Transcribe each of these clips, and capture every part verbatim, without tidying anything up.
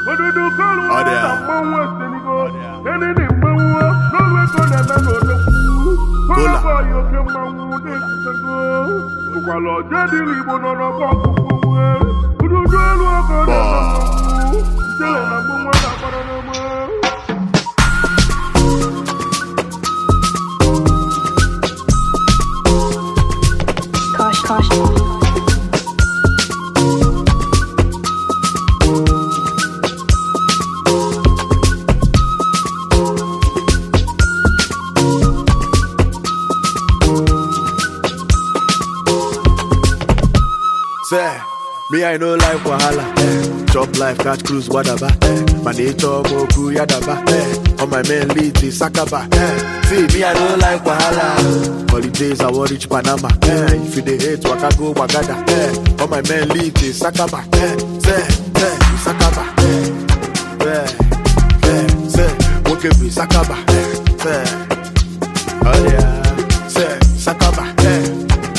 Me, I know life wahala. Eh. Chop life, catch cruise, whatever. Eh. My nature, moku, yadaba. Eh. On my main lead, is Sakaba. Eh. See, me, I know life wahala. Holidays, I want reach Panama. Eh. If you dey hate, waka go, wagada. Eh. On my main lead, is Sakaba. Eh. Say, say, Sakaba. Eh. Eh. Eh. Say, woke up, Sakaba. Eh. Say, oh yeah. Say, Sakaba. Eh.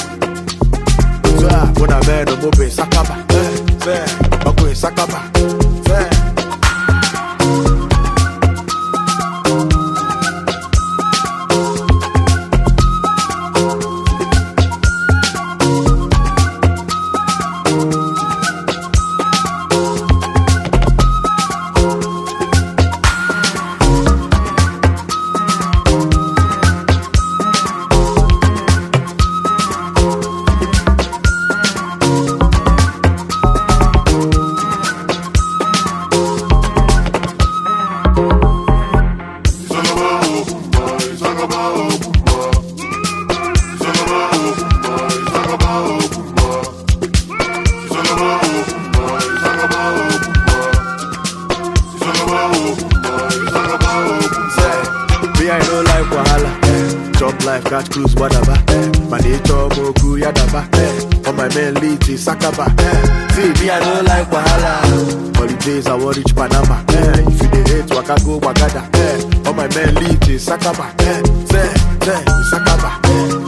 When I man, I'm moving Sakaba. Say, I'm going Sakaba. Say. Catch cruise, whatever. Eh. My nature, moku, yadaba. Eh. On my main lead, is Sakaba. Eh. See, me, I don't like wahala. Holidays, I want reach Panama. Eh. If you dey hate, waka go, wagada. Eh. On my main lead, is Sakaba. Eh. Say, say, Sakaba. Eh.